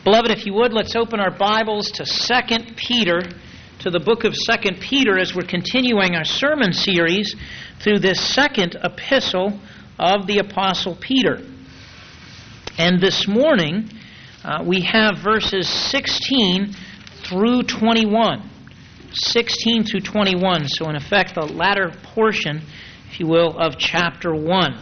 Beloved, if you would, let's open our Bibles to 2 Peter, to the book of 2 Peter, as we're continuing our sermon series through this second epistle of the Apostle Peter. And this morning, we have verses 16 through 21. 16 through 21, so in effect, the latter portion, if you will, of chapter 1.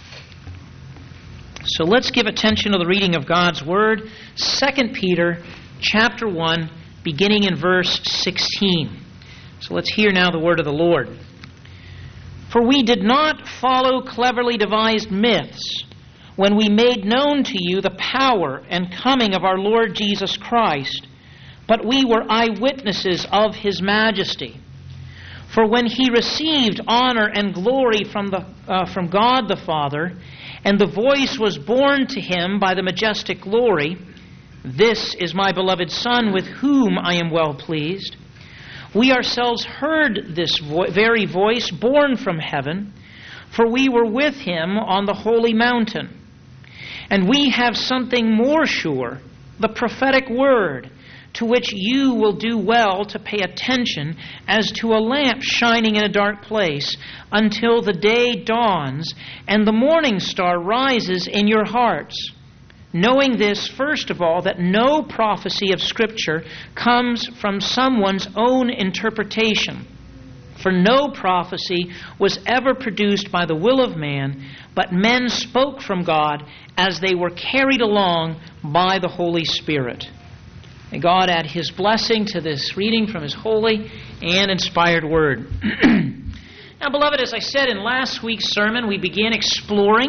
So let's give attention to the reading of God's Word, 2 Peter chapter 1, beginning in verse 16. So let's hear now the word of the Lord. For we did not follow cleverly devised myths when we made known to you the power and coming of our Lord Jesus Christ, but we were eyewitnesses of His majesty. For when He received honor and glory from God the Father, and the voice was borne to Him by the majestic glory, "This is my beloved Son, with whom I am well pleased," we ourselves heard this very voice borne from heaven, for we were with Him on the holy mountain. And we have something more sure, the prophetic word, to which you will do well to pay attention as to a lamp shining in a dark place until the day dawns and the morning star rises in your hearts. Knowing this, first of all, that no prophecy of Scripture comes from someone's own interpretation. For no prophecy was ever produced by the will of man, but men spoke from God as they were carried along by the Holy Spirit. May God add His blessing to this reading from His holy and inspired Word. Now, beloved, as I said in last week's sermon, we began exploring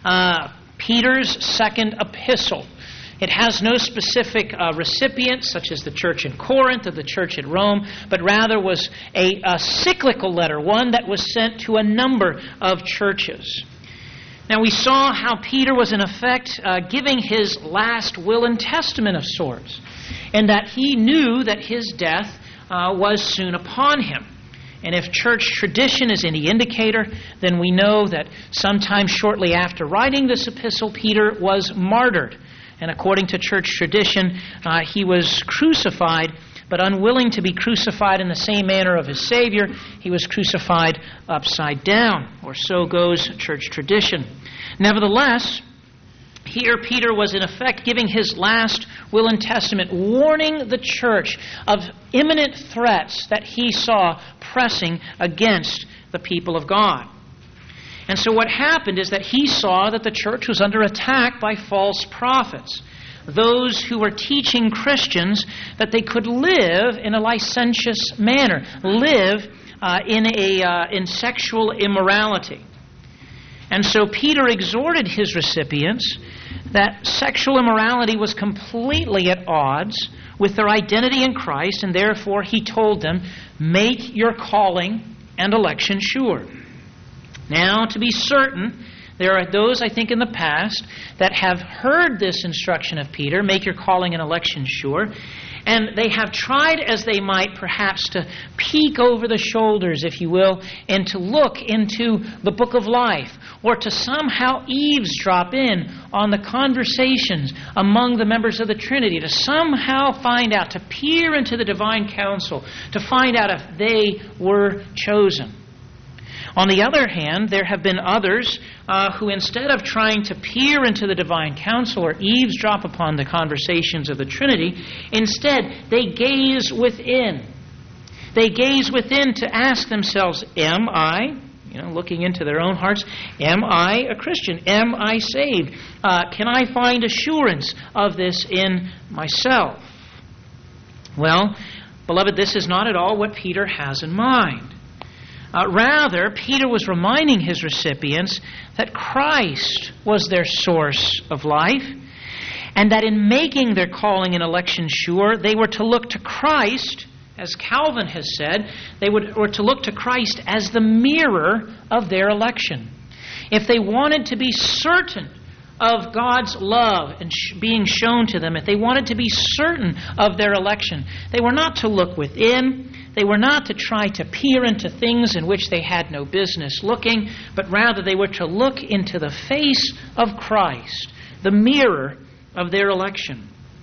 Peter's second epistle. It has no specific recipient, such as the church in Corinth or the church at Rome, but rather was a cyclical letter, one that was sent to a number of churches. Now, we saw how Peter was, in effect, giving his last will and testament of sorts, and that he knew that his death was soon upon him. And if church tradition is any indicator, then we know that sometime shortly after writing this epistle, Peter was martyred. And according to church tradition, he was crucified, but unwilling to be crucified in the same manner of his Savior, he was crucified upside down, or so goes church tradition. Nevertheless, here Peter was in effect giving his last will and testament, warning the church of imminent threats that he saw pressing against the people of God. And so what happened is that he saw that the church was under attack by false prophets, those who were teaching Christians that they could live in a licentious manner, live in sexual immorality. And so Peter exhorted his recipients that sexual immorality was completely at odds with their identity in Christ, and therefore he told them, make your calling and election sure. Now, to be certain, there are those, I think, in the past that have heard this instruction of Peter, make your calling and election sure, and they have tried as they might perhaps to peek over the shoulders, if you will, and to look into the book of life, or to somehow eavesdrop in on the conversations among the members of the Trinity, to somehow find out, to peer into the divine counsel, to find out if they were chosen. On the other hand, there have been others who, instead of trying to peer into the divine counsel or eavesdrop upon the conversations of the Trinity, instead they gaze within. They gaze within to ask themselves, am I, looking into their own hearts, am I a Christian? Am I saved? Can I find assurance of this in myself? Well, beloved, this is not at all what Peter has in mind. Rather, Peter was reminding his recipients that Christ was their source of life, and that in making their calling and election sure, they were to look to Christ, as Calvin has said, they were to look to Christ as the mirror of their election. If they wanted to be certain of God's love and being shown to them, if they wanted to be certain of their election, they were not to look within. They were not to try to peer into things in which they had no business looking, but rather they were to look into the face of Christ, the mirror of their election.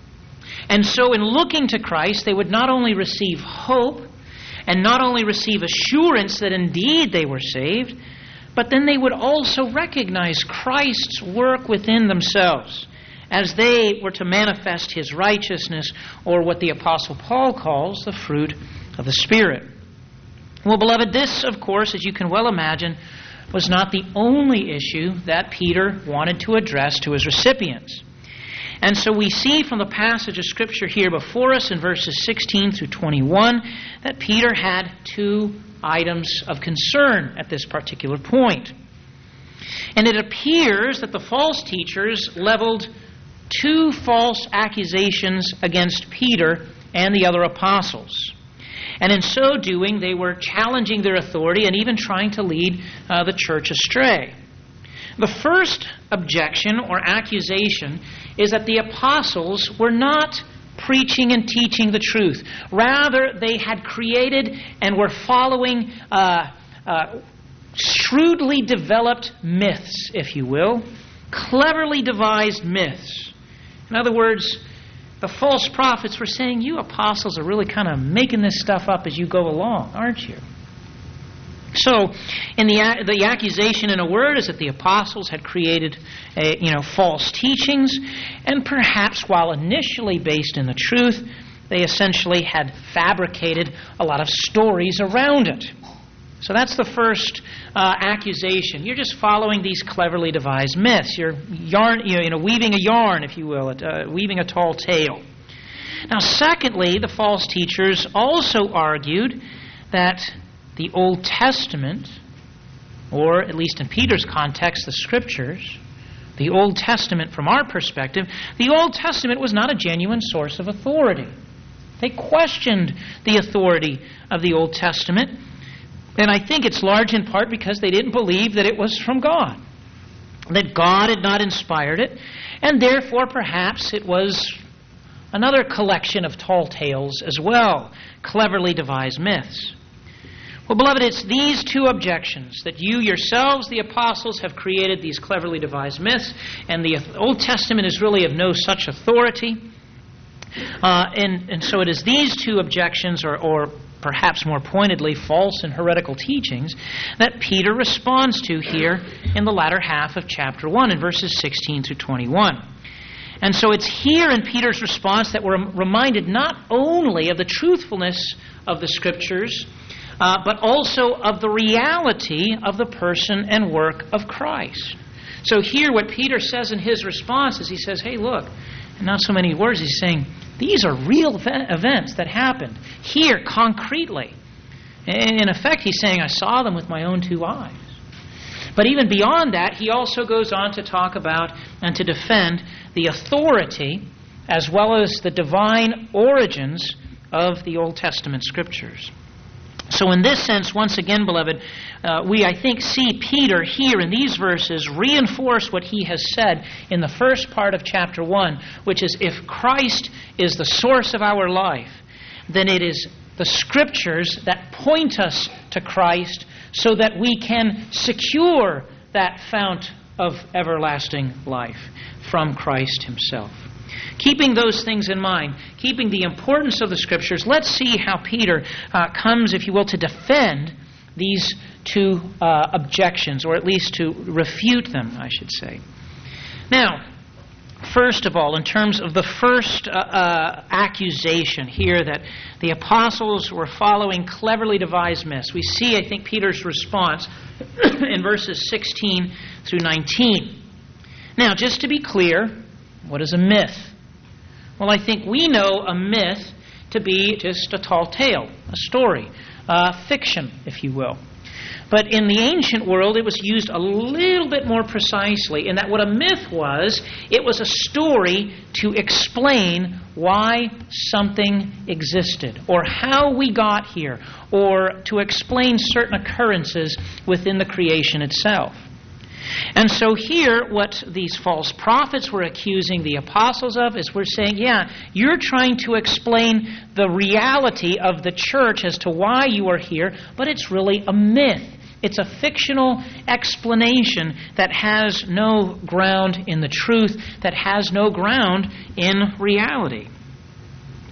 And so in looking to Christ, they would not only receive hope and not only receive assurance that indeed they were saved, but then they would also recognize Christ's work within themselves as they were to manifest His righteousness, or what the Apostle Paul calls the fruit of the Spirit. Well, beloved, this, of course, as you can well imagine, was not the only issue that Peter wanted to address to his recipients. And so we see from the passage of Scripture here before us in verses 16 through 21 that Peter had two items of concern at this particular point. And it appears that the false teachers leveled two false accusations against Peter and the other apostles. And in so doing, they were challenging their authority and even trying to lead the church astray. The first objection or accusation is that the apostles were not preaching and teaching the truth. Rather, they had created and were following shrewdly developed myths, if you will, cleverly devised myths. In other words, the false prophets were saying, you apostles are really kind of making this stuff up as you go along, aren't you? So, in the accusation, in a word, is that the apostles had created false teachings, and perhaps while initially based in the truth, they essentially had fabricated a lot of stories around it. So that's the first accusation. You're just following these cleverly devised myths. You're weaving a yarn, if you will, weaving a tall tale. Now, secondly, the false teachers also argued that the Old Testament, or at least in Peter's context, the Scriptures, the Old Testament from our perspective, the Old Testament was not a genuine source of authority. They questioned the authority of the Old Testament, and I think it's large in part because they didn't believe that it was from God, that God had not inspired it, and therefore perhaps it was another collection of tall tales as well, cleverly devised myths. Well, beloved, it's these two objections, that you yourselves, the apostles, have created these cleverly devised myths, and the Old Testament is really of no such authority. And so it is these two objections, or perhaps more pointedly, false and heretical teachings, that Peter responds to here in the latter half of chapter 1, in verses 16 through 21. And so it's here in Peter's response that we're reminded not only of the truthfulness of the Scriptures, but also of the reality of the person and work of Christ. So here what Peter says in his response is he says, hey, look, in not so many words, he's saying, these are real events that happened here concretely. And in effect, he's saying, I saw them with my own two eyes. But even beyond that, he also goes on to talk about and to defend the authority as well as the divine origins of the Old Testament Scriptures. So in this sense, once again, beloved, we, I think, see Peter here in these verses reinforce what he has said in the first part of chapter 1, which is if Christ is the source of our life, then it is the Scriptures that point us to Christ so that we can secure that fount of everlasting life from Christ Himself. Keeping those things in mind, keeping the importance of the Scriptures, let's see how Peter comes, if you will, to defend these two objections, or at least to refute them, I should say. Now, first of all, in terms of the first accusation here that the apostles were following cleverly devised myths, we see, I think, Peter's response in verses 16 through 19. Now, just to be clear, what is a myth? Well, I think we know a myth to be just a tall tale, a story, fiction, if you will. But in the ancient world, it was used a little bit more precisely in that what a myth was, it was a story to explain why something existed, or how we got here, or to explain certain occurrences within the creation itself. And so here, what these false prophets were accusing the apostles of is we're saying, yeah, you're trying to explain the reality of the church as to why you are here, but it's really a myth. It's a fictional explanation that has no ground in the truth, that has no ground in reality.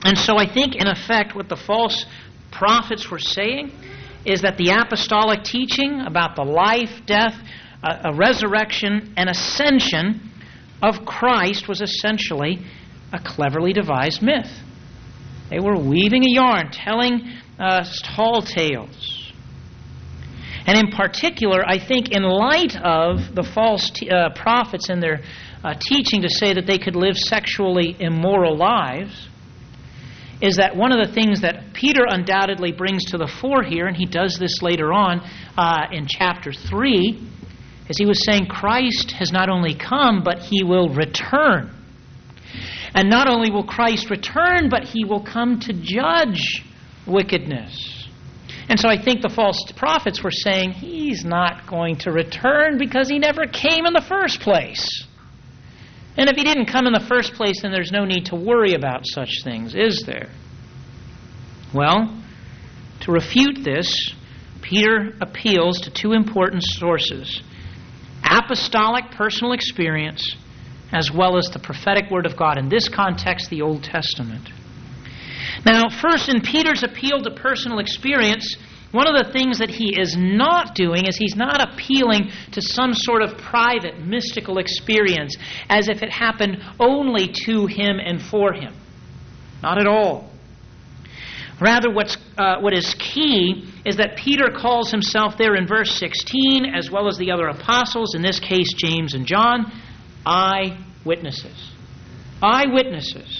And so I think, in effect, what the false prophets were saying is that the apostolic teaching about the life, death, a resurrection, and ascension of Christ was essentially a cleverly devised myth. They were weaving a yarn, telling tall tales. And in particular, I think in light of the false prophets and their teaching to say that they could live sexually immoral lives, is that one of the things that Peter undoubtedly brings to the fore here, and he does this later on in chapter 3, is he was saying Christ has not only come, but he will return. And not only will Christ return, but he will come to judge wickedness. And so I think the false prophets were saying he's not going to return because he never came in the first place. And if he didn't come in the first place, then there's no need to worry about such things, is there? Well, to refute this, Peter appeals to two important sources: apostolic personal experience, as well as the prophetic Word of God. In this context, the Old Testament. Now, first, in Peter's appeal to personal experience, one of the things that he is not doing is he's not appealing to some sort of private, mystical experience as if it happened only to him and for him. Not at all. Rather, what is key is that Peter calls himself there in verse 16, as well as the other apostles, in this case James and John, eyewitnesses. Eyewitnesses.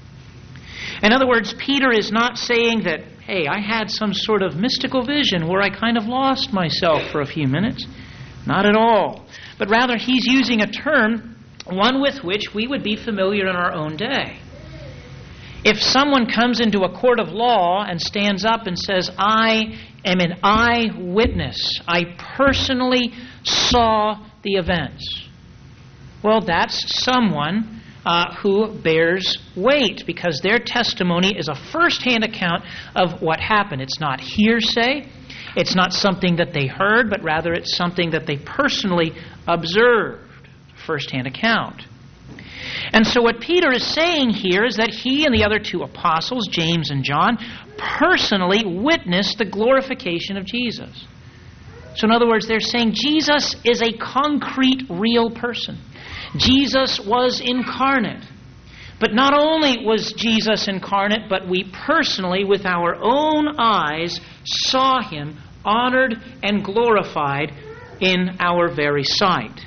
In other words, Peter is not saying that, hey, I had some sort of mystical vision where I kind of lost myself for a few minutes. Not at all. But rather, he's using a term, one with which we would be familiar in our own day. If someone comes into a court of law and stands up and says, I am an eyewitness, I personally saw the events, well, that's someone who bears weight because their testimony is a first-hand account of what happened. It's not hearsay. It's not something that they heard, but rather it's something that they personally observed. First-hand account. And so what Peter is saying here is that he and the other two apostles, James and John, personally witnessed the glorification of Jesus. So in other words, they're saying Jesus is a concrete, real person. Jesus was incarnate. But not only was Jesus incarnate, but we personally, with our own eyes, saw him honored and glorified in our very sight.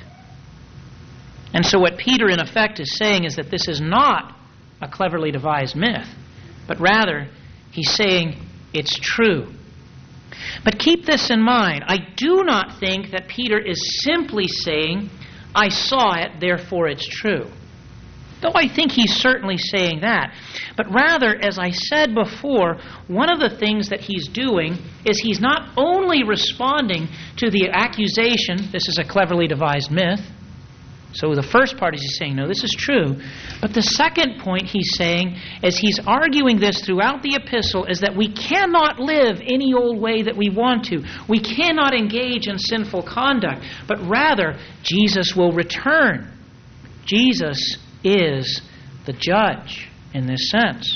And so what Peter, in effect, is saying is that this is not a cleverly devised myth, but rather he's saying it's true. But keep this in mind. I do not think that Peter is simply saying, I saw it, therefore it's true. Though I think he's certainly saying that. But rather, as I said before, one of the things that he's doing is he's not only responding to the accusation, this is a cleverly devised myth. So the first part is he's saying, no, this is true. But the second point he's saying, as he's arguing this throughout the epistle, is that we cannot live any old way that we want to. We cannot engage in sinful conduct. But rather, Jesus will return. Jesus is the judge in this sense.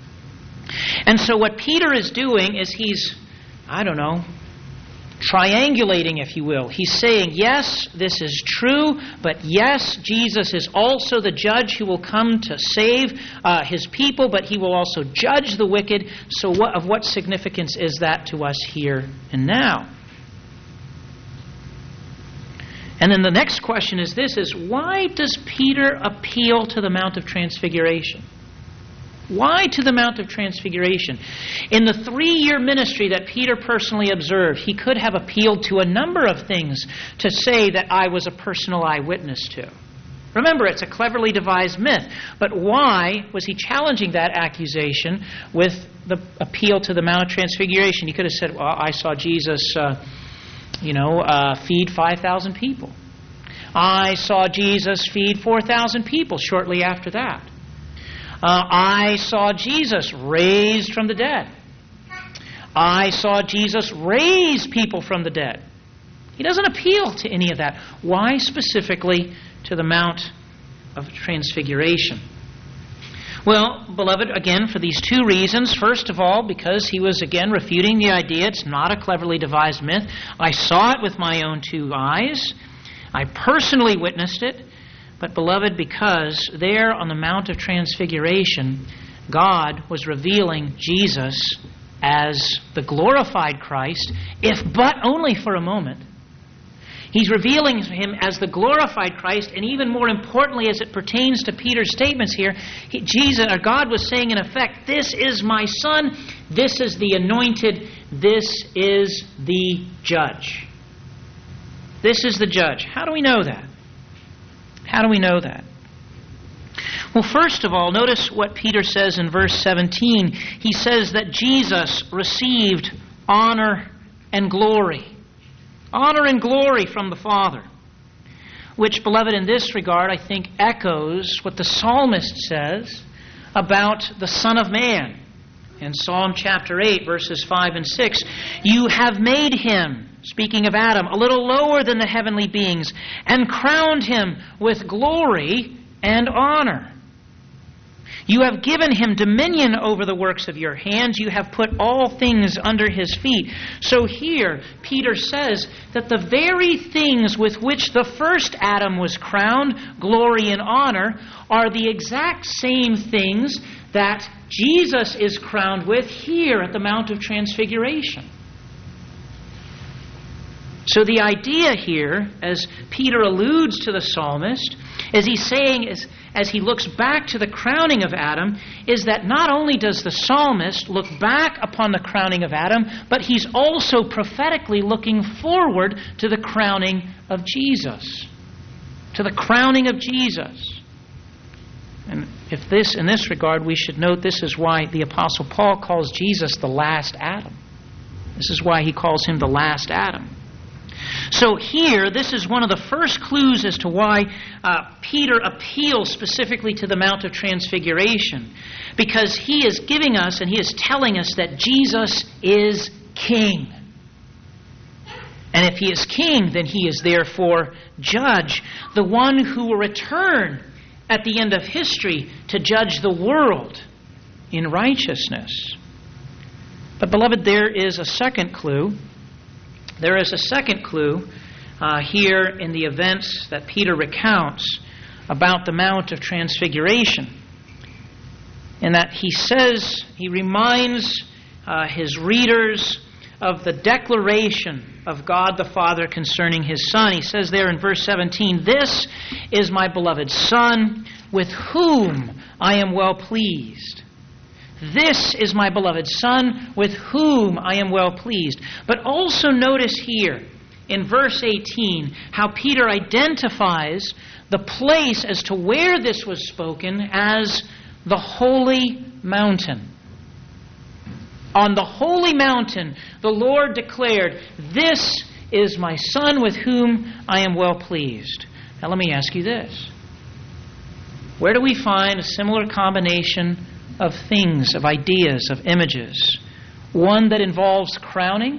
And so what Peter is doing is he's, triangulating, if you will. He's saying, yes, this is true, but yes, Jesus is also the judge who will come to save his people, but he will also judge the wicked. So of what significance is that to us here and now? And then the next question is this, is why does Peter appeal to the Mount of Transfiguration? Why to the Mount of Transfiguration? In the 3-year ministry that Peter personally observed, he could have appealed to a number of things to say that I was a personal eyewitness to. Remember, it's a cleverly devised myth. But why was he challenging that accusation with the appeal to the Mount of Transfiguration? He could have said, well, I saw Jesus, feed 5,000 people. I saw Jesus feed 4,000 people shortly after that. I saw Jesus raised from the dead. I saw Jesus raise people from the dead. He doesn't appeal to any of that. Why specifically to the Mount of Transfiguration? Well, beloved, again, for these two reasons. First of all, because he was, again, refuting the idea it's not a cleverly devised myth. I saw it with my own two eyes. I personally witnessed it. But, beloved, because there on the Mount of Transfiguration, God was revealing Jesus as the glorified Christ, if but only for a moment. He's revealing him as the glorified Christ, and even more importantly, as it pertains to Peter's statements here, God was saying in effect, this is my Son, this is the anointed, this is the judge. This is the judge. How do we know that? How do we know that? Well, first of all, notice what Peter says in verse 17. He says that Jesus received honor and glory. Honor and glory from the Father. Which, beloved, in this regard, I think echoes what the psalmist says about the Son of Man. In Psalm chapter 8, verses 5 and 6, you have made him, speaking of Adam, a little lower than the heavenly beings, and crowned him with glory and honor. You have given him dominion over the works of your hands. You have put all things under his feet. So here, Peter says that the very things with which the first Adam was crowned, glory and honor, are the exact same things that Jesus is crowned with here at the Mount of Transfiguration. So the idea here, as Peter alludes to the psalmist, as he's saying, as he looks back to the crowning of Adam, is that not only does the psalmist look back upon the crowning of Adam, but he's also prophetically looking forward to the crowning of Jesus. To the crowning of Jesus. And in this regard, we should note this is why the Apostle Paul calls Jesus the last Adam. This is why he calls him the last Adam. So here, this is one of the first clues as to why Peter appeals specifically to the Mount of Transfiguration. Because he is giving us and he is telling us that Jesus is King. And if he is King, then he is therefore Judge, the one who will return at the end of history to judge the world in righteousness. But beloved, there is a second clue. There is a second clue here in the events that Peter recounts about the Mount of Transfiguration. In that he reminds his readers of the declaration of God the Father concerning his Son. He says there in verse 17, "This is my beloved Son, with whom I am well pleased." This is my beloved Son, with whom I am well pleased. But also notice here, in verse 18, how Peter identifies the place as to where this was spoken as the holy mountain. On the holy mountain, the Lord declared, "This is my Son with whom I am well pleased." Now let me ask you this. Where do we find a similar combination of things, of ideas, of images? One that involves crowning,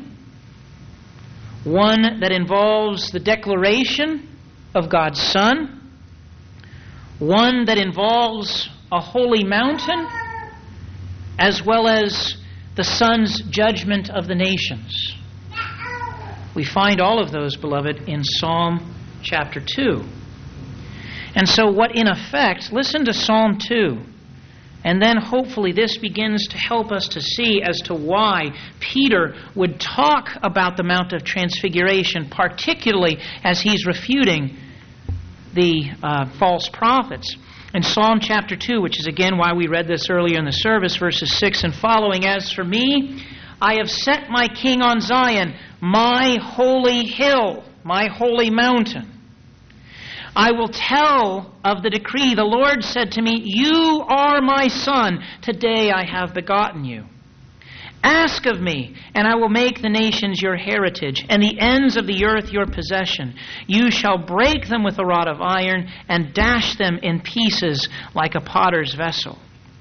one that involves the declaration of God's Son, one that involves a holy mountain, as well as the Son's judgment of the nations. We find all of those, beloved, in Psalm chapter 2. And so what in effect, listen to Psalm 2, and then hopefully this begins to help us to see as to why Peter would talk about the Mount of Transfiguration, particularly as he's refuting the false prophets. In Psalm chapter 2, which is again why we read this earlier in the service, verses 6 and following, "As for me, I have set my king on Zion, my holy hill, my holy mountain. I will tell of the decree. The Lord said to me, 'You are my son. Today I have begotten you. Ask of me, and I will make the nations your heritage, and the ends of the earth your possession. You shall break them with a rod of iron, and dash them in pieces like a potter's vessel.'"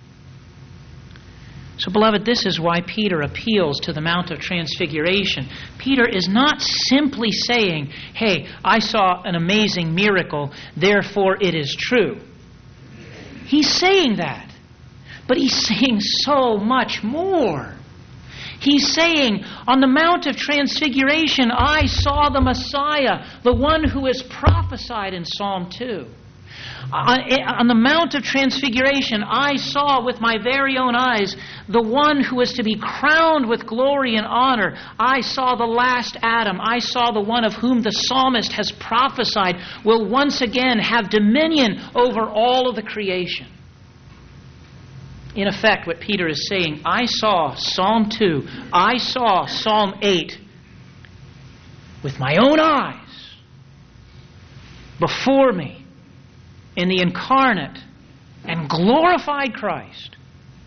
So, beloved, this is why Peter appeals to the Mount of Transfiguration. Peter is not simply saying, "Hey, I saw an amazing miracle, therefore it is true." He's saying that. But he's saying so much more. He's saying, on the Mount of Transfiguration, I saw the Messiah, the one who is prophesied in Psalm 2. On the Mount of Transfiguration, I saw with my very own eyes the one who is to be crowned with glory and honor. I saw the last Adam. I saw the one of whom the psalmist has prophesied will once again have dominion over all of the creation. In effect, what Peter is saying, I saw Psalm 2, I saw Psalm 8 with my own eyes before me in the incarnate and glorified Christ.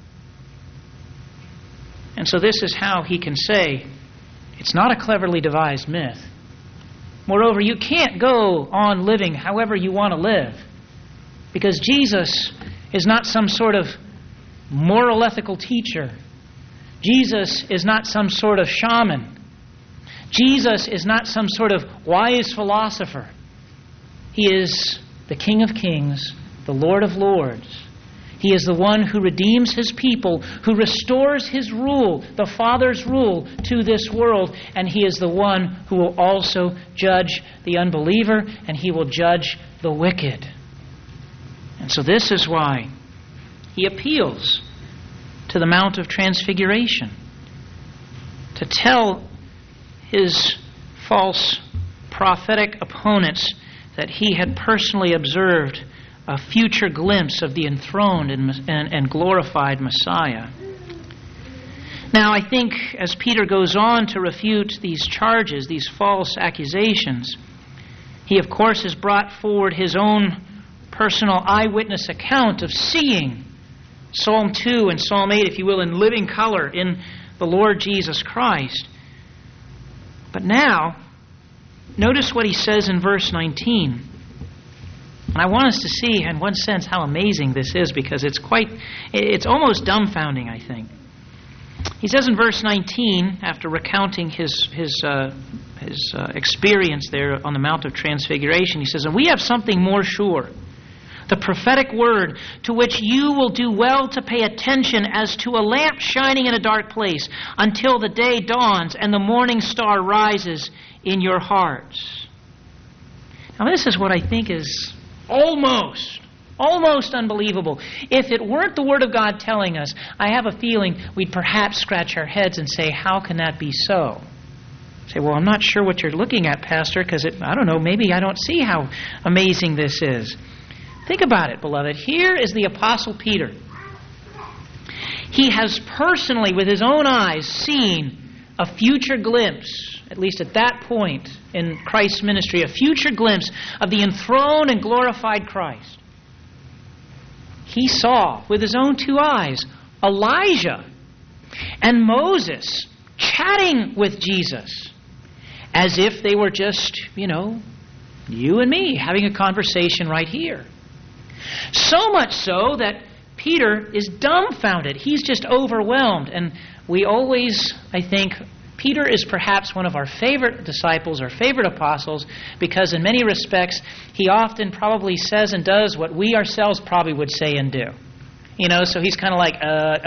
And so this is how he can say, it's not a cleverly devised myth. Moreover, you can't go on living however you want to live, because Jesus is not some sort of moral ethical teacher. Jesus is not some sort of shaman. Jesus is not some sort of wise philosopher. He is the King of Kings, the Lord of Lords. He is the one who redeems His people, who restores His rule, the Father's rule, to this world. And He is the one who will also judge the unbeliever, and He will judge the wicked. And so this is why He appeals to the Mount of Transfiguration to tell His false prophetic opponents that He had personally observed a future glimpse of the enthroned and glorified Messiah. Now, I think as Peter goes on to refute these charges, these false accusations, he, of course, has brought forward his own personal eyewitness account of seeing Psalm 2 and Psalm 8, if you will, in living color in the Lord Jesus Christ. But now, notice what he says in verse 19. And I want us to see, in one sense, how amazing this is, because it's almost dumbfounding, I think. He says in verse 19, after recounting his experience there on the Mount of Transfiguration, he says, "And we have something more sure, the prophetic word, to which you will do well to pay attention as to a lamp shining in a dark place until the day dawns and the morning star rises in your hearts." Now this is what I think is almost unbelievable. If it weren't the Word of God telling us, I have a feeling we'd perhaps scratch our heads and say, how can that be so? Say, well, I'm not sure what you're looking at, Pastor, because I don't know, maybe I don't see how amazing this is. Think about it, beloved. Here is the Apostle Peter. He has personally, with his own eyes, seen a future glimpse, at least at that point in Christ's ministry, a future glimpse of the enthroned and glorified Christ. He saw, with his own two eyes, Elijah and Moses chatting with Jesus as if they were just, you and me having a conversation right here. So much so that Peter is dumbfounded. He's just overwhelmed. And we always, I think, Peter is perhaps one of our favorite disciples, our favorite apostles, because in many respects, he often probably says and does what we ourselves probably would say and do. So he's kind of like,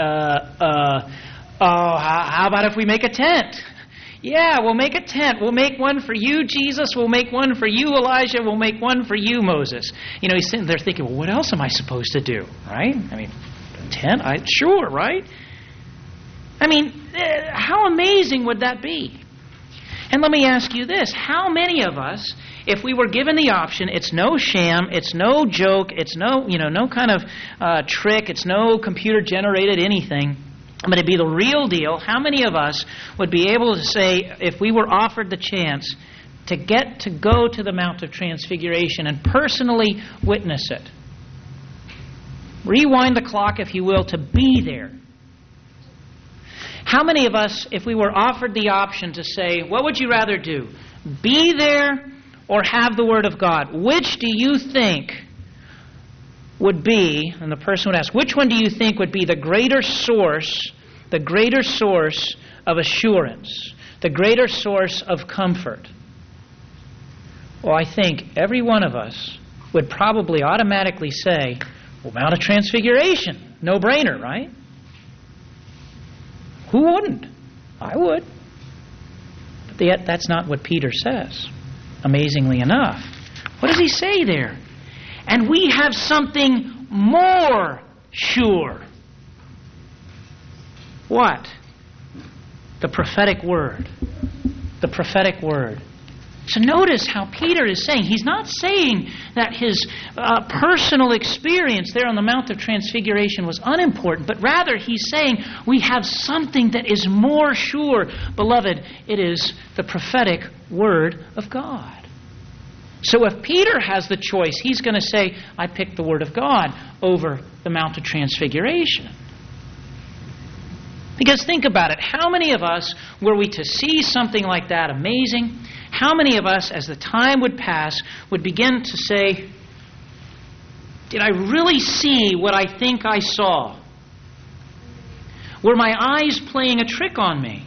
how about if we make a tent? Yeah, we'll make a tent. We'll make one for you, Jesus. We'll make one for you, Elijah. We'll make one for you, Moses. He's sitting there thinking, well, what else am I supposed to do, right? A tent? Sure, right? How amazing would that be? And let me ask you this. How many of us, if we were given the option, it's no sham, it's no joke, it's no kind of trick, it's no computer-generated anything, but it'd be the real deal, how many of us would be able to say, if we were offered the chance to get to go to the Mount of Transfiguration and personally witness it? Rewind the clock, if you will, to be there. How many of us, if we were offered the option to say, what would you rather do? Be there or have the Word of God? Which do you think would be, and the person would ask, which one do you think would be the greater source of assurance, the greater source of comfort? Well, I think every one of us would probably automatically say, well, Mount of Transfiguration. no-brainer, right? Who wouldn't? I would. But yet that's not what Peter says, amazingly enough. What does he say there? And we have something more sure. What? The prophetic word. The prophetic word. So notice how Peter is saying, he's not saying that his personal experience there on the Mount of Transfiguration was unimportant, but rather he's saying we have something that is more sure. Beloved, it is the prophetic word of God. So if Peter has the choice, he's going to say, I picked the word of God over the Mount of Transfiguration. Because think about it. How many of us were we to see something like that amazing? How many of us, as the time would pass, would begin to say, did I really see what I think I saw? Were my eyes playing a trick on me?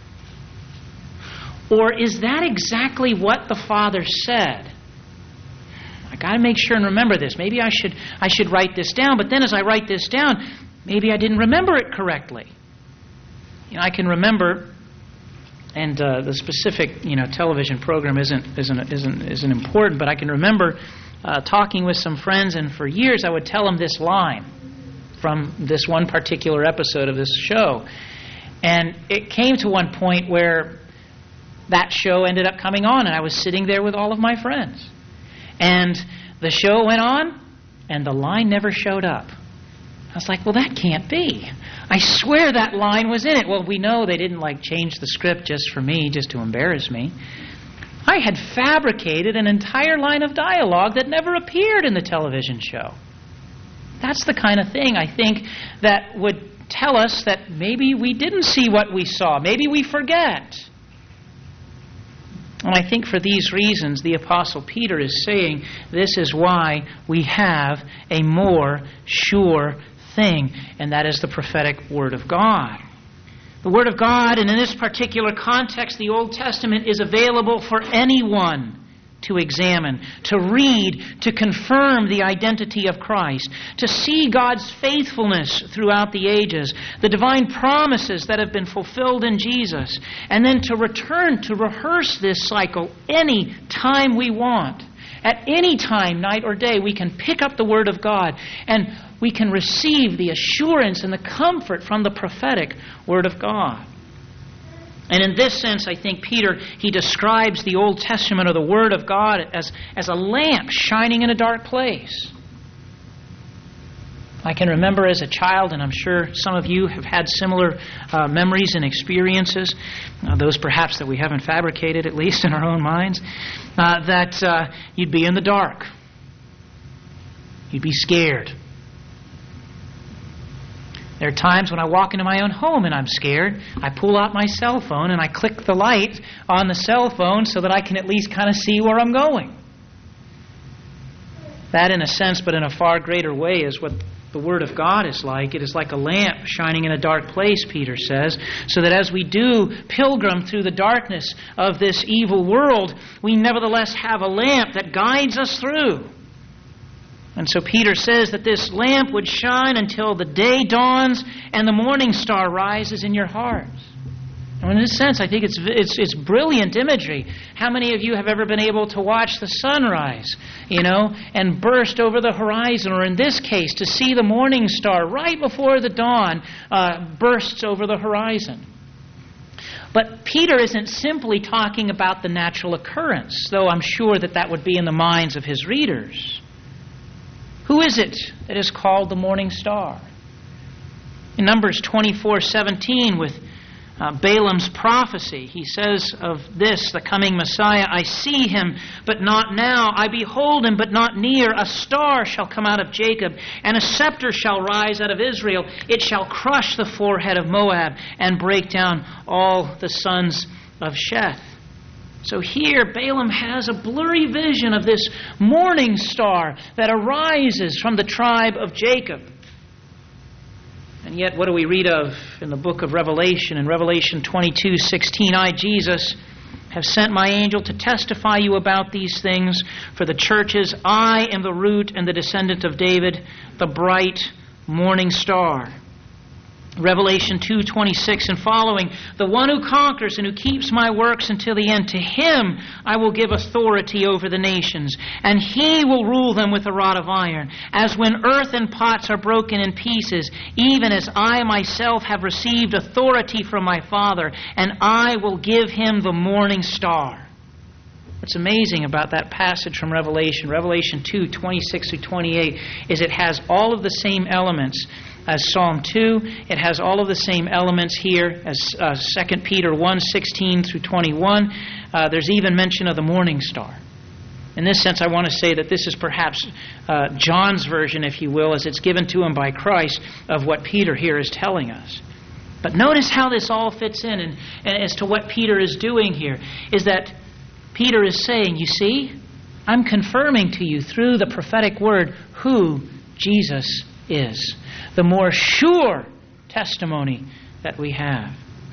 Or is that exactly what the Father said? I got to make sure and remember this. Maybe I should write this down, but then as I write this down, maybe I didn't remember it correctly. I can remember, and the specific television program isn't important, but I can remember talking with some friends, and for years I would tell them this line from this one particular episode of this show, and it came to one point where that show ended up coming on, and I was sitting there with all of my friends, and the show went on, and the line never showed up. I was like, well, that can't be. I swear that line was in it. Well, we know they didn't change the script just for me, just to embarrass me. I had fabricated an entire line of dialogue that never appeared in the television show. That's the kind of thing, I think, that would tell us that maybe we didn't see what we saw. Maybe we forget. And I think for these reasons, the Apostle Peter is saying this is why we have a more sure thing, and that is the prophetic Word of God. The Word of God, and in this particular context, the Old Testament is available for anyone to examine, to read, to confirm the identity of Christ, to see God's faithfulness throughout the ages, the divine promises that have been fulfilled in Jesus, and then to return to rehearse this cycle any time we want. At any time, night or day, we can pick up the Word of God and we can receive the assurance and the comfort from the prophetic Word of God. And in this sense, I think Peter, he describes the Old Testament or the Word of God as a lamp shining in a dark place. I can remember as a child, and I'm sure some of you have had similar memories and experiences, those perhaps that we haven't fabricated, at least in our own minds, that you'd be in the dark. You'd be scared. There are times when I walk into my own home and I'm scared. I pull out my cell phone and I click the light on the cell phone so that I can at least kind of see where I'm going. That, in a sense, but in a far greater way, is what the Word of God is like. It is like a lamp shining in a dark place, Peter says, so that as we do pilgrim through the darkness of this evil world, we nevertheless have a lamp that guides us through. And so Peter says that this lamp would shine until the day dawns and the morning star rises in your hearts. And in this sense, I think it's brilliant imagery. How many of you have ever been able to watch the sunrise, and burst over the horizon, or in this case, to see the morning star right before the dawn bursts over the horizon? But Peter isn't simply talking about the natural occurrence, though I'm sure that would be in the minds of his readers. Who is it that is called the morning star? In Numbers 24:17, with Balaam's prophecy, he says of this, the coming Messiah, I see him, but not now. I behold him, but not near. A star shall come out of Jacob, and a scepter shall rise out of Israel. It shall crush the forehead of Moab and break down all the sons of Sheth. So here, Balaam has a blurry vision of this morning star that arises from the tribe of Jacob. And yet, what do we read of in the book of Revelation? In Revelation 22:16, I, Jesus, have sent my angel to testify you about these things for the churches. I am the root and the descendant of David, the bright morning star. Revelation 2:26 and following, the one who conquers and who keeps my works until the end, to him I will give authority over the nations, and he will rule them with a rod of iron, as when earthen pots are broken in pieces, even as I myself have received authority from my Father, and I will give him the morning star. What's amazing about that passage from Revelation 2:26 through 28, is it has all of the same elements as Psalm 2. It has all of the same elements here as 2 Peter 1:16 through 21. There's even mention of the morning star. In this sense, I want to say that this is perhaps John's version, if you will, as it's given to him by Christ, of what Peter here is telling us. But notice how this all fits in, and as to what Peter is doing here, is that Peter is saying, you see, I'm confirming to you through the prophetic word who Jesus is. The more sure testimony that we have.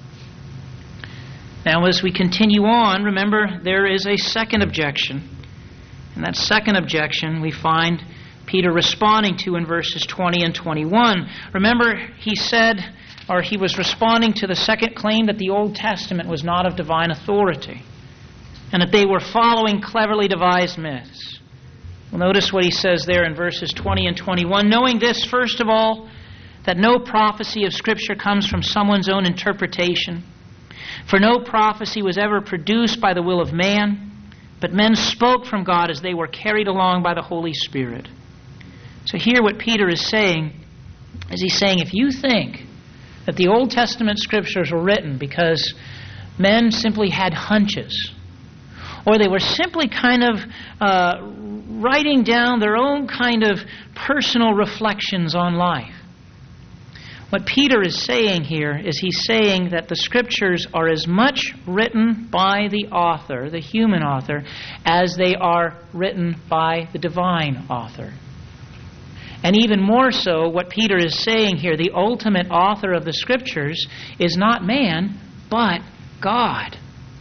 Now, as we continue on, remember, there is a second objection. And that second objection we find Peter responding to in verses 20 and 21. Remember, he said, or he was responding to the second claim that the Old Testament was not of divine authority, and that they were following cleverly devised myths. Well, notice what he says there in verses 20 and 21. Knowing this, first of all, that no prophecy of Scripture comes from someone's own interpretation. For no prophecy was ever produced by the will of man, but men spoke from God as they were carried along by the Holy Spirit. So here what Peter is saying is he's saying, if you think that the Old Testament Scriptures were written because men simply had hunches, or they were simply kind of writing down their own kind of personal reflections on life. What Peter is saying here is he's saying that the Scriptures are as much written by the author, the human author, as they are written by the divine author. And even more so, what Peter is saying here, the ultimate author of the Scriptures is not man, but God.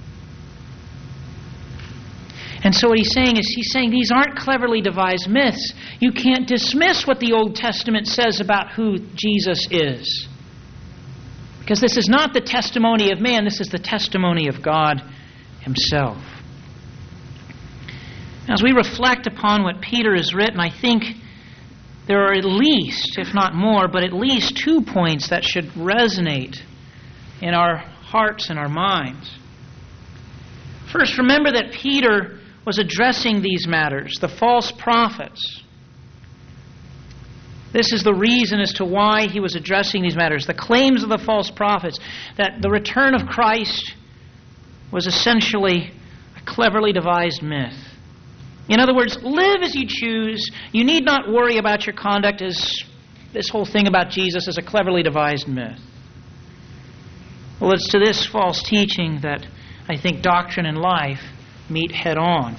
And so what he's saying is, these aren't cleverly devised myths. You can't dismiss what the Old Testament says about who Jesus is. Because this is not the testimony of man, this is the testimony of God Himself. Now, as we reflect upon what Peter has written, I think there are at least, if not more, but at least 2 points that should resonate in our hearts and our minds. First, remember that Peter was addressing these matters, the false prophets. This is the reason as to why he was addressing these matters. The claims of the false prophets, that the return of Christ was essentially a cleverly devised myth. In other words, live as you choose. You need not worry about your conduct, as this whole thing about Jesus is a cleverly devised myth. Well, it's to this false teaching that I think doctrine and life meet head on.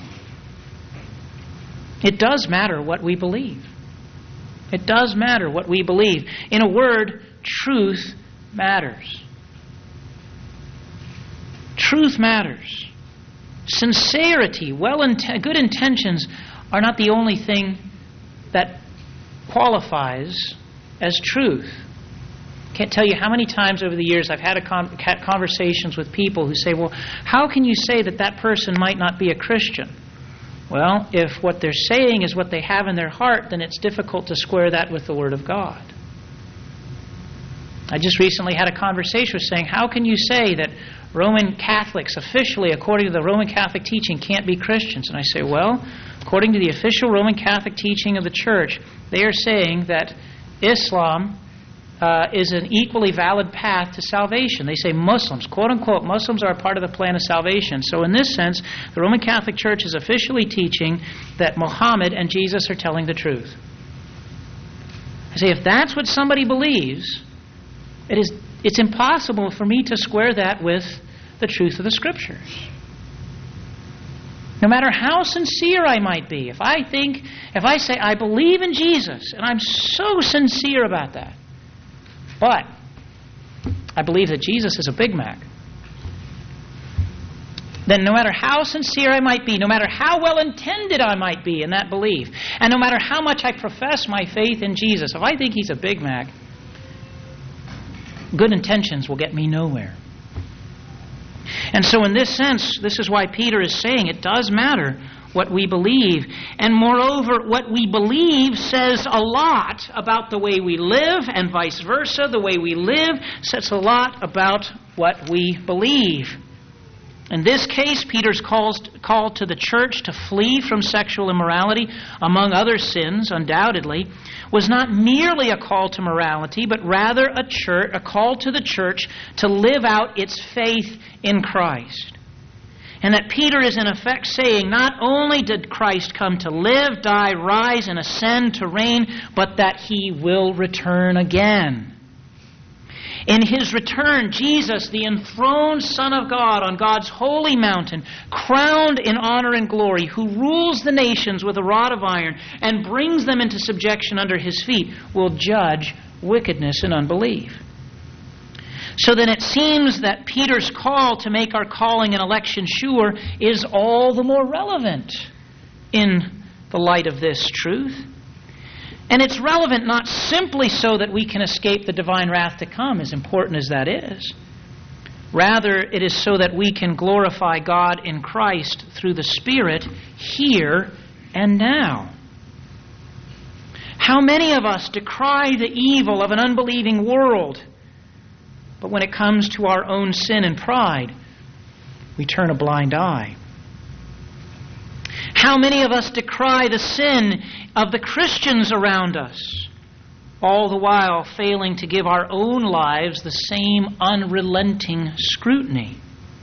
It does matter what we believe. It does matter what we believe. In a word, truth matters. Truth matters. Sincerity, good intentions are not the only thing that qualifies as truth. I can't tell you how many times over the years I've had conversations with people who say, well, how can you say that that person might not be a Christian? Well, if what they're saying is what they have in their heart, then it's difficult to square that with the Word of God. I just recently had a conversation with saying, how can you say that Roman Catholics, officially, according to the Roman Catholic teaching, can't be Christians? And I say, well, according to the official Roman Catholic teaching of the Church, they are saying that Islam is an equally valid path to salvation. They say Muslims, quote-unquote, Muslims are a part of the plan of salvation. So in this sense, the Roman Catholic Church is officially teaching that Muhammad and Jesus are telling the truth. I say, if that's what somebody believes, it's impossible for me to square that with the truth of the Scriptures. No matter how sincere I might be, if I say I believe in Jesus, and I'm so sincere about that, but I believe that Jesus is a Big Mac, then no matter how sincere I might be, no matter how well-intended I might be in that belief, and no matter how much I profess my faith in Jesus, if I think He's a Big Mac, good intentions will get me nowhere. And so in this sense, this is why Peter is saying it does matter what we believe. And moreover, what we believe says a lot about the way we live, and vice versa. The way we live says a lot about what we believe. In this case, Peter's call to the church to flee from sexual immorality, among other sins, undoubtedly, was not merely a call to morality, but rather a call to the church to live out its faith in Christ. And that Peter is in effect saying, not only did Christ come to live, die, rise, and ascend to reign, but that He will return again. In His return, Jesus, the enthroned Son of God on God's holy mountain, crowned in honor and glory, who rules the nations with a rod of iron and brings them into subjection under His feet, will judge wickedness and unbelief. So then it seems that Peter's call to make our calling and election sure is all the more relevant in the light of this truth. And it's relevant not simply so that we can escape the divine wrath to come, as important as that is. Rather, it is so that we can glorify God in Christ through the Spirit here and now. How many of us decry the evil of an unbelieving world, but when it comes to our own sin and pride, we turn a blind eye? How many of us decry the sin of the Christians around us, all the while failing to give our own lives the same unrelenting scrutiny?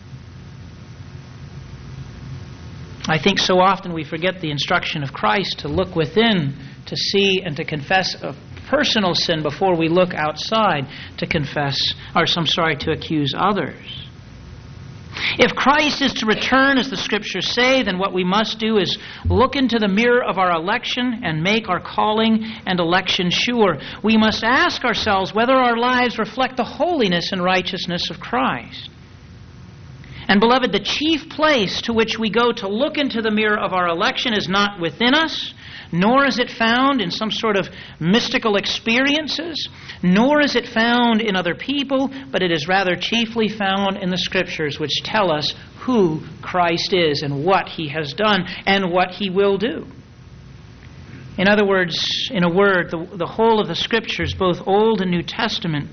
I think so often we forget the instruction of Christ to look within, to see and to confess a personal sin before we look outside to to accuse others. If Christ is to return, as the Scriptures say, then what we must do is look into the mirror of our election and make our calling and election sure. We must ask ourselves whether our lives reflect the holiness and righteousness of Christ. And beloved, the chief place to which we go to look into the mirror of our election is not within us, nor is it found in some sort of mystical experiences, nor is it found in other people, but it is rather chiefly found in the Scriptures, which tell us who Christ is and what He has done and what He will do. In other words, in a word, the whole of the Scriptures, both Old and New Testaments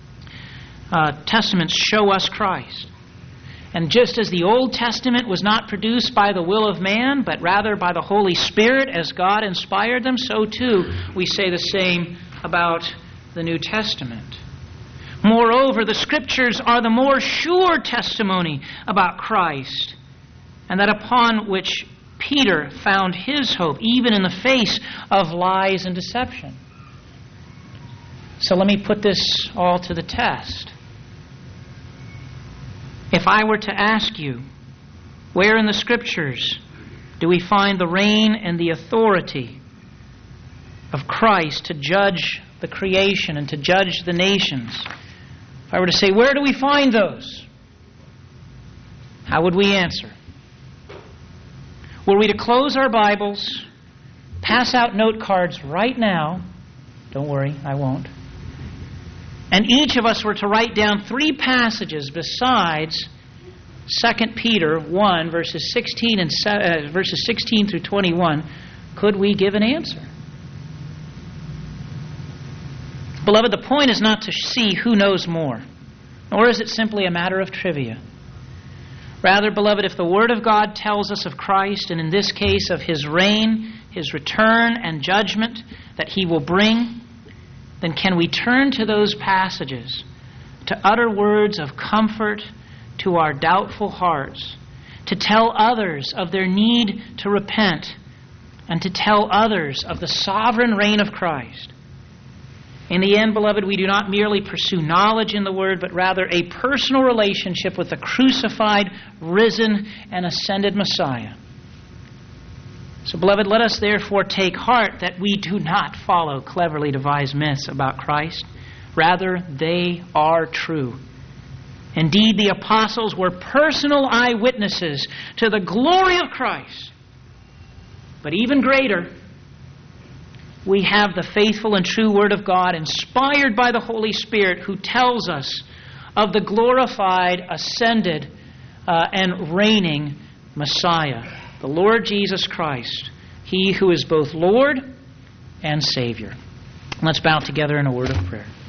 show us Christ. And just as the Old Testament was not produced by the will of man, but rather by the Holy Spirit as God inspired them, so too we say the same about the New Testament. Moreover, the Scriptures are the more sure testimony about Christ, and that upon which Peter found his hope, even in the face of lies and deception. So let me put this all to the test. If I were to ask you, where in the Scriptures do we find the reign and the authority of Christ to judge the creation and to judge the nations? If I were to say, where do we find those? How would we answer? Were we to close our Bibles, pass out note cards right now, don't worry, I won't, and each of us were to write down 3 passages besides 2 Peter 1, verses 16 through 21, could we give an answer? Beloved, the point is not to see who knows more, nor is it simply a matter of trivia. Rather, beloved, if the Word of God tells us of Christ, and in this case of His reign, His return and judgment that He will bring, then can we turn to those passages to utter words of comfort to our doubtful hearts, to tell others of their need to repent, and to tell others of the sovereign reign of Christ? In the end, beloved, we do not merely pursue knowledge in the Word, but rather a personal relationship with the crucified, risen, and ascended Messiah. So, beloved, let us therefore take heart that we do not follow cleverly devised myths about Christ. Rather, they are true. Indeed, the apostles were personal eyewitnesses to the glory of Christ. But even greater, we have the faithful and true Word of God, inspired by the Holy Spirit, who tells us of the glorified, ascended, and reigning Messiah, the Lord Jesus Christ, He who is both Lord and Savior. Let's bow together in a word of prayer.